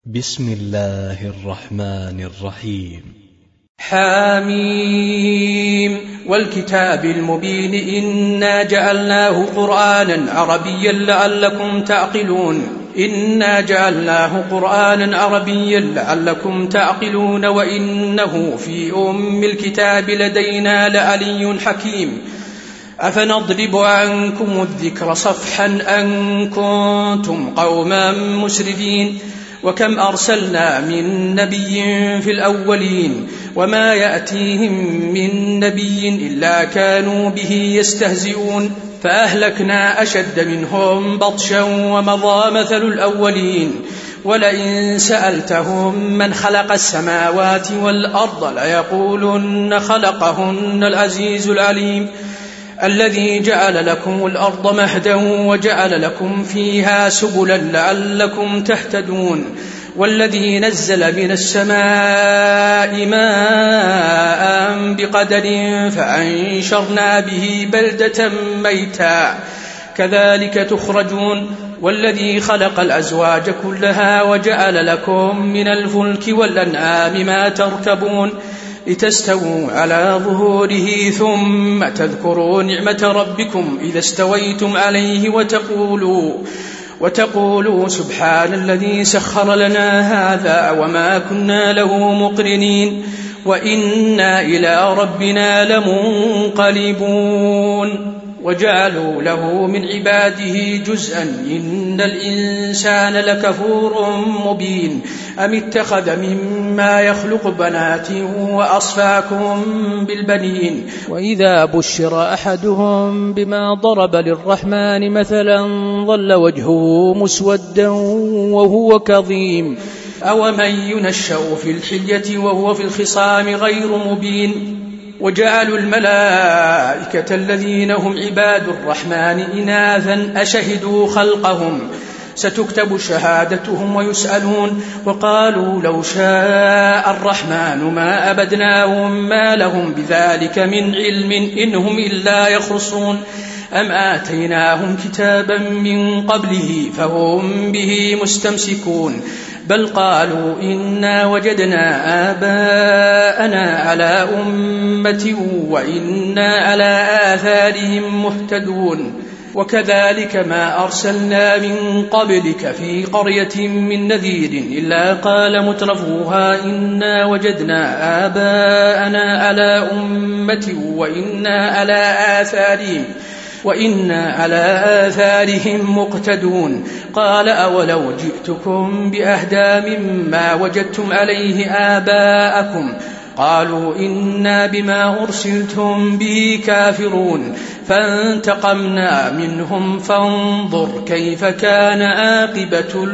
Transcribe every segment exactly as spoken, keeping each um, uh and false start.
بسم الله الرحمن الرحيم. حاميم والكتاب المبين إنا جعلناه قرآنا عربيا لعلكم تعقلون إنا جعلناه قرآنا عربيا لعلكم تعقلون وإنه في أم الكتاب لدينا لعلي حكيم. أفنضرب عنكم الذكر صفحا أن كنتم قوما مسرفين وكم أرسلنا من نبي في الأولين وما يأتيهم من نبي إلا كانوا به يستهزئون فأهلكنا أشد منهم بطشا ومضى مثل الأولين ولئن سألتهم من خلق السماوات والأرض ليقولن خلقهن العزيز العليم الذي جعل لكم الأرض مهدا وجعل لكم فيها سبلا لعلكم تهتدون والذي نزل من السماء ماء بقدر فأنشرنا به بلدة ميتا كذلك تخرجون والذي خلق الأزواج كلها وجعل لكم من الفلك والأنعام ما تركبون لتستووا على ظهوره ثم تذكروا نعمة ربكم إذا استويتم عليه وتقولوا, وتقولوا سبحان الذي سخر لنا هذا وما كنا له مقرنين وإنا إلى ربنا لمنقلبون وجعلوا له من عباده جزءا إن الإنسان لكفور مبين أم اتخذ مما يخلق بنات وأصفاكم بالبنين وإذا بشر أحدهم بما ضرب للرحمن مثلا ظل وجهه مسودا وهو كظيم أومن ينشأ في الحلية وهو في الخصام غير مبين وجعلوا الملائكة الذين هم عباد الرحمن إناثا أشهدوا خلقهم ستكتب شهادتهم ويسألون وقالوا لو شاء الرحمن ما أبدناهم ما لهم بذلك من علم إنهم إلا يخرصون أم آتيناهم كتابا من قبله فهم به مستمسكون بل قالوا إنا وجدنا آباءنا على أمة وإنا على آثارهم مهتدون وكذلك ما أرسلنا من قبلك في قرية من نذير إلا قال مترفوها إنا وجدنا آباءنا على أمة وإنا على آثارهم وإنا على آثارهم مقتدون قال أولو جئتكم بأهدى مما وجدتم عليه آباءكم قالوا إنا بما أرسلتم به كافرون فانتقمنا منهم فانظر كيف كان عاقبة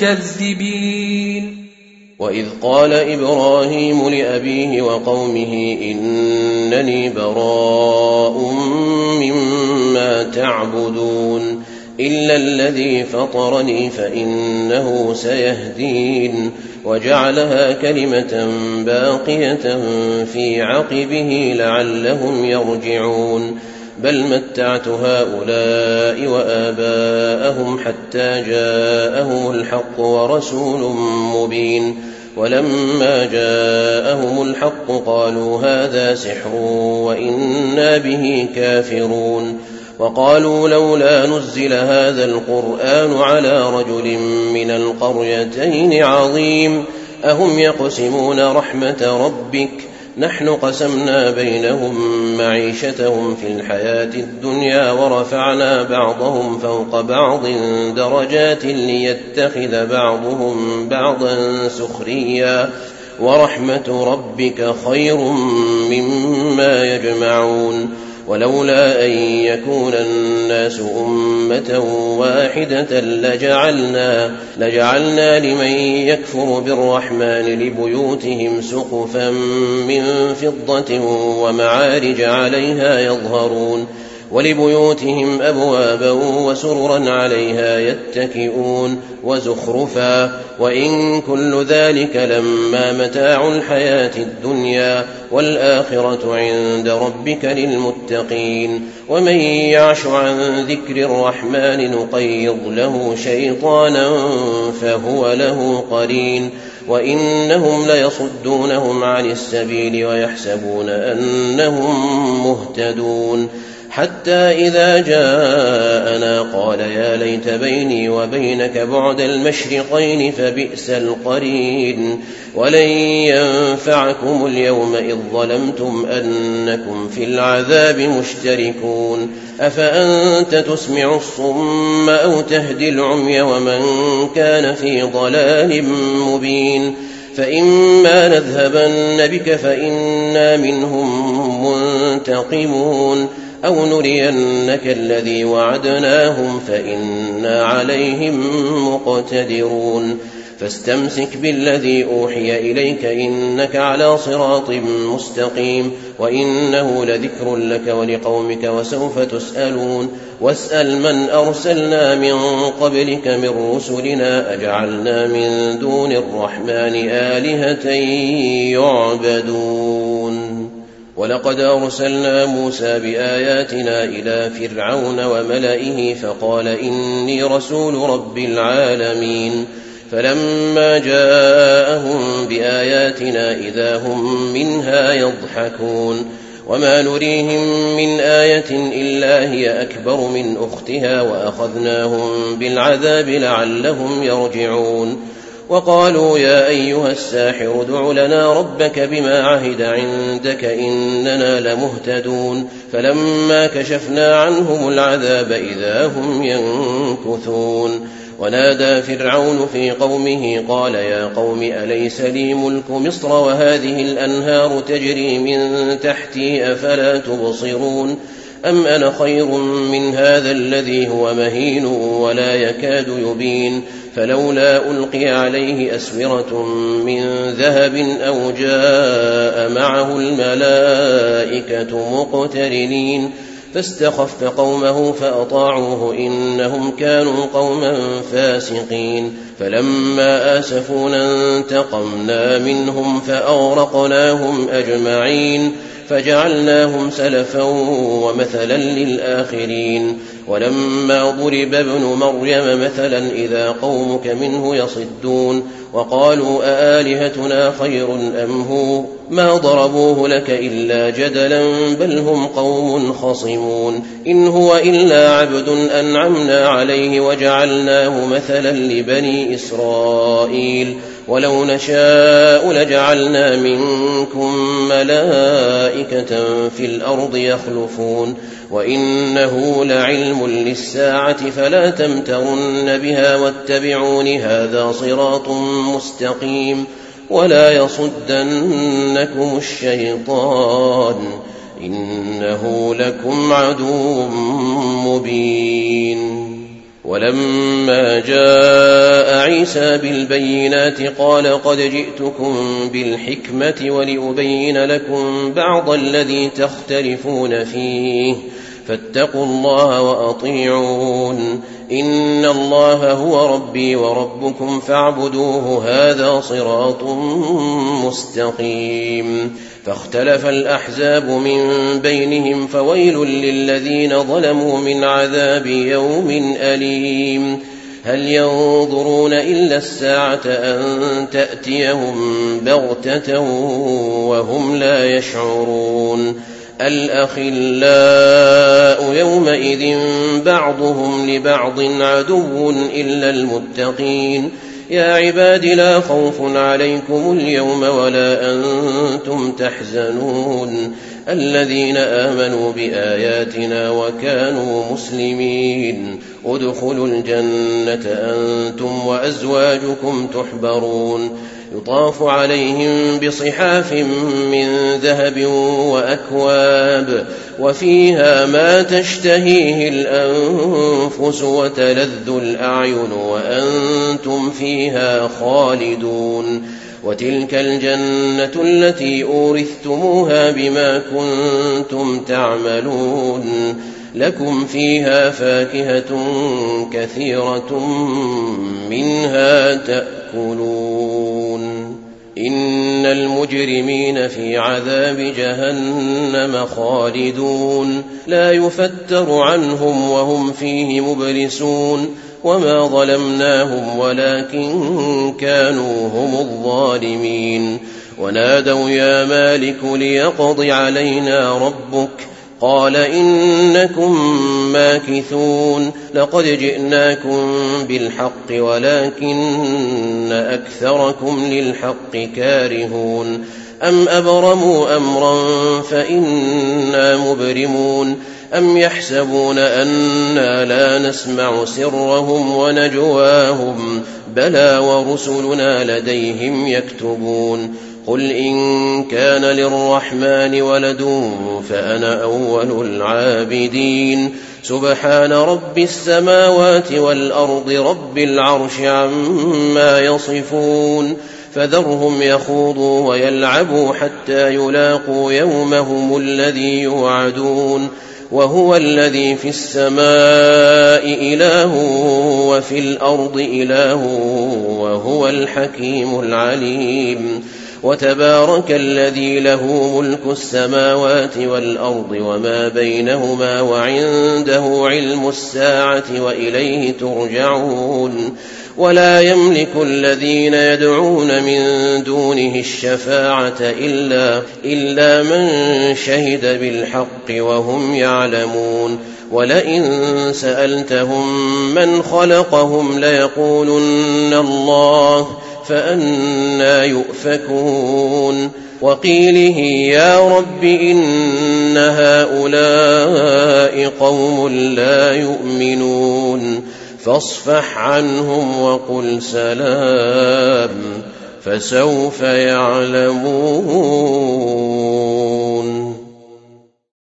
المكذبين. وإذ قال إبراهيم لأبيه وقومه إنني براء مما تعبدون إلا الذي فطرني فإنه سيهدين وجعلها كلمة باقية في عقبه لعلهم يرجعون بل متعت هؤلاء وآباءهم حتى جاءهم الحق ورسول مبين ولما جاءهم الحق قالوا هذا سحر وإنا به كافرون وقالوا لولا نزل هذا القرآن على رجل من القريتين عظيم أهم يقسمون رحمة ربك نحن قسمنا بينهم معيشتهم في الحياة الدنيا ورفعنا بعضهم فوق بعض درجات ليتخذ بعضهم بعضا سخريا ورحمة ربك خير مما يجمعون ولولا أن يكون الناس أمة واحدة لجعلنا, لجعلنا لمن يكفر بالرحمن لبيوتهم سقفا من فضة ومعارج عليها يظهرون ولبيوتهم أبوابا وسررا عليها يتكئون وزخرفا وإن كل ذلك لما متاع الحياة الدنيا والآخرة عند ربك للمتقين ومن يعش عن ذكر الرحمن نقيض له شيطانا فهو له قرين وإنهم ليصدونهم عن السبيل ويحسبون أنهم مهتدون حتى إذا جاءنا قال يا ليت بيني وبينك بعد المشرقين فبئس القرين ولن ينفعكم اليوم إذ ظلمتم أنكم في العذاب مشتركون أفأنت تسمع الصم أو تهدي العمي ومن كان في ضلال مبين فإما نذهبن بك فإنا منهم منتقمون أو نرينك الذي وعدناهم فإنا عليهم مقتدرون فاستمسك بالذي أوحي إليك إنك على صراط مستقيم وإنه لذكر لك ولقومك وسوف تسألون واسأل من أرسلنا من قبلك من رسلنا أجعلنا من دون الرحمن آلهة يعبدون ولقد أرسلنا موسى بآياتنا إلى فرعون وملئه فقال إني رسول رب العالمين فلما جاءهم بآياتنا إذا هم منها يضحكون وما نريهم من آية إلا هي أكبر من أختها وأخذناهم بالعذاب لعلهم يرجعون وقالوا يا أيها الساحر ادع لنا ربك بما عهد عندك إننا لمهتدون فلما كشفنا عنهم العذاب إذا هم ينكثون ونادى فرعون في قومه قال يا قوم أليس لي ملك مصر وهذه الأنهار تجري من تحتي أفلا تبصرون أم أنا خير من هذا الذي هو مهين ولا يكاد يبين فلولا ألقي عليه أسورة من ذهب أو جاء معه الملائكة مقترنين فاستخف قومه فأطاعوه إنهم كانوا قوما فاسقين فلما آسفونا انتقمنا منهم فأغرقناهم أجمعين فجعلناهم سلفا ومثلا للآخرين ولما ضرب ابن مريم مثلا إذا قومك منه يصدون وقالوا أآلهتنا خير أم هو ما ضربوه لك إلا جدلا بل هم قوم خصمون إن هو إلا عبد أنعمنا عليه وجعلناه مثلا لبني إسرائيل ولو نشاء لجعلنا منكم ملائكة في الأرض يخلفون وإنه لعلم للساعة فلا تمترن بها واتبعون هذا صراط مستقيم ولا يصدنكم الشيطان إنه لكم عدو مبين ولما جاء عيسى بالبينات قال قد جئتكم بالحكمة ولأبين لكم بعض الذي تختلفون فيه فاتقوا الله وأطيعون إن الله هو ربي وربكم فاعبدوه هذا صراط مستقيم فاختلف الأحزاب من بينهم فويل للذين ظلموا من عذاب يوم أليم هل ينظرون إلا الساعة أن تأتيهم بغتة وهم لا يشعرون الأخلاء يومئذ بعضهم لبعض عدو إلا المتقين يا عباد لا خوف عليكم اليوم ولا أنتم تحزنون الذين آمنوا بآياتنا وكانوا مسلمين ادخلوا الجنة أنتم وأزواجكم تحبرون يطاف عليهم بصحاف من ذهب وأكواب وفيها ما تشتهيه الأنفس وتلذ الأعين وأنتم فيها خالدون وتلك الجنة التي أورثتموها بما كنتم تعملون لكم فيها فاكهة كثيرة منها تأكلون إن المجرمين في عذاب جهنم خالدون لا يفتر عنهم وهم فيه مبلسون وما ظلمناهم ولكن كانوا هم الظالمين ونادوا يا مالك ليقض علينا ربك قال إنكم ماكثون لقد جئناكم بالحق ولكن أكثركم للحق كارهون أم أبرموا أمرا فإنا مبرمون أم يحسبون أنا لا نسمع سرهم ونجواهم بلى ورسلنا لديهم يكتبون قل إن كان للرحمن ولد فأنا أول العابدين سبحان رب السماوات والأرض رب العرش عما يصفون فذرهم يخوضوا ويلعبوا حتى يلاقوا يومهم الذي يوعدون وهو الذي في السماء إله وفي الأرض إله وهو الحكيم العليم وتبارك الذي له ملك السماوات والأرض وما بينهما وعنده علم الساعة وإليه ترجعون ولا يملك الذين يدعون من دونه الشفاعة إلا, إلا من شهد بالحق وهم يعلمون ولئن سألتهم من خلقهم ليقولن الله فأنى يؤفكون وقيله يا رب إن هؤلاء قوم لا يؤمنون فاصفح عنهم وقل سلام فسوف يعلمون